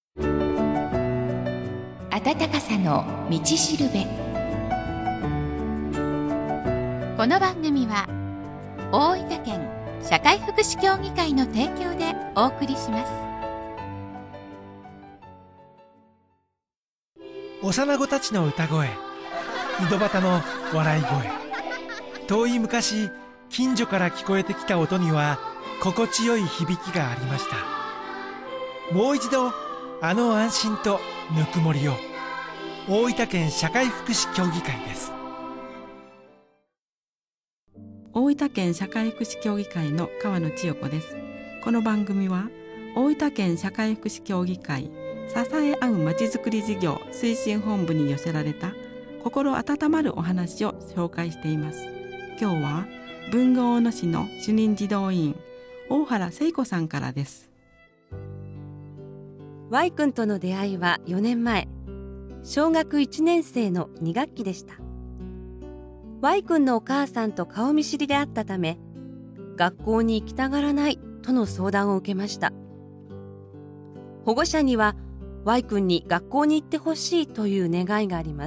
暖かさの道しるべ。この番組は大分県社会福祉協議会の提供でお送りします。 幼子たちの歌声、井戸端の笑い声、遠い昔近所から聞こえてきた音には心地よい響きがありました。もう一度あの安心とぬくもりを。大分県社会福祉協議会です。 大分県社会福祉協議会の川野千代子です。この番組は大分県社会福祉協議会支え合うまちづくり事業推進本部に寄せられた心温まるお話を紹介しています。今日は豊後大野市の主任児童委員大原聖子さんからです。 Y 君との出会いは4年前、小学1年生の2学期でした。 Y 君のお母さんと顔見知りであったため、学校に行きたがらないとの相談を受けました。保護者には Y 君に学校に行ってほしいという願いがあります。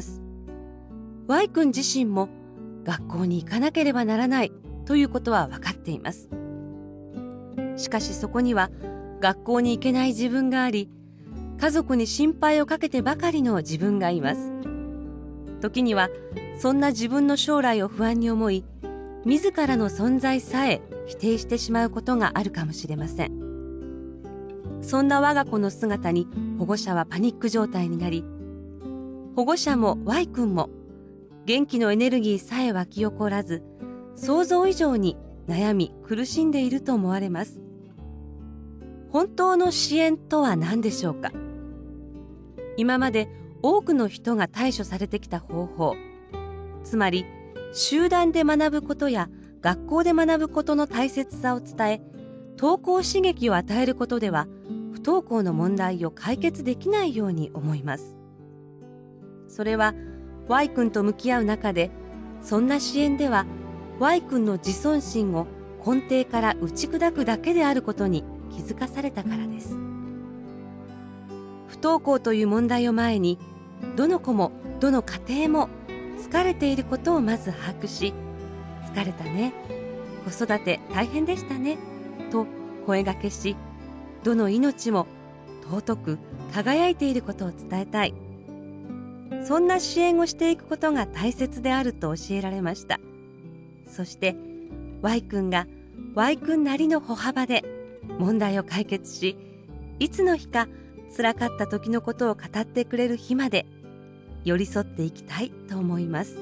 Y 君自身も学校に行かなければならないということは分かっています。しかしそこには学校に行けない自分があり、家族に心配をかけてばかりの自分がいます。時にはそんな自分の将来を不安に思い、自らの存在さえ否定してしまうことがあるかもしれません。そんな我が子の姿に保護者はパニック状態になり、保護者も Y 君も元気のエネルギーさえ湧き起こらず、想像以上に悩み苦しんでいると思われます。本当の支援とは何でしょうか。今まで多くの人が対処されてきた方法、つまり集団で学ぶことや学校で学ぶことの大切さを伝え、登校刺激を与えることでは不登校の問題を解決できないように思います。それは Y 君と向き合う中で、そんな支援では Y 君の自尊心を根底から打ち砕くだけであることに気づかされたからです。不登校という問題を前に、どの子もどの家庭も疲れていることをまず把握し、疲れたね、子育て大変でしたねと声掛けし、どの命も尊く輝いていることを伝えたい。そんな支援をしていくことが大切であると教えられました。そして Y 君が Y 君なりの歩幅で問題を解決し、いつの日か辛かった時のことを語ってくれる日まで寄り添っていきたいと思います。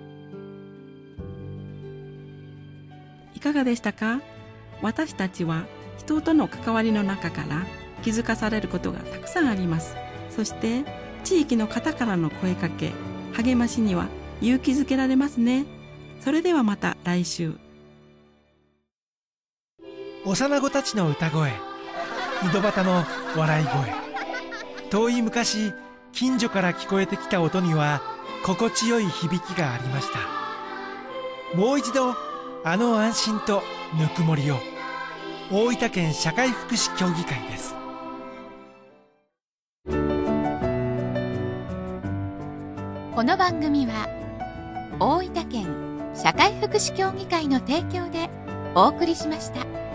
いかがでしたか？私たちは人との関わりの中から気づかされることがたくさんあります。そして地域の方からの声かけ、励ましには勇気づけられますね。それではまた来週。 幼子たちの歌声、井戸端の笑い声、遠い昔近所から聞こえてきた音には心地よい響きがありました。もう一度あの安心とぬくもりを。大分県社会福祉協議会です。 この番組は大分県社会福祉協議会の提供でお送りしました。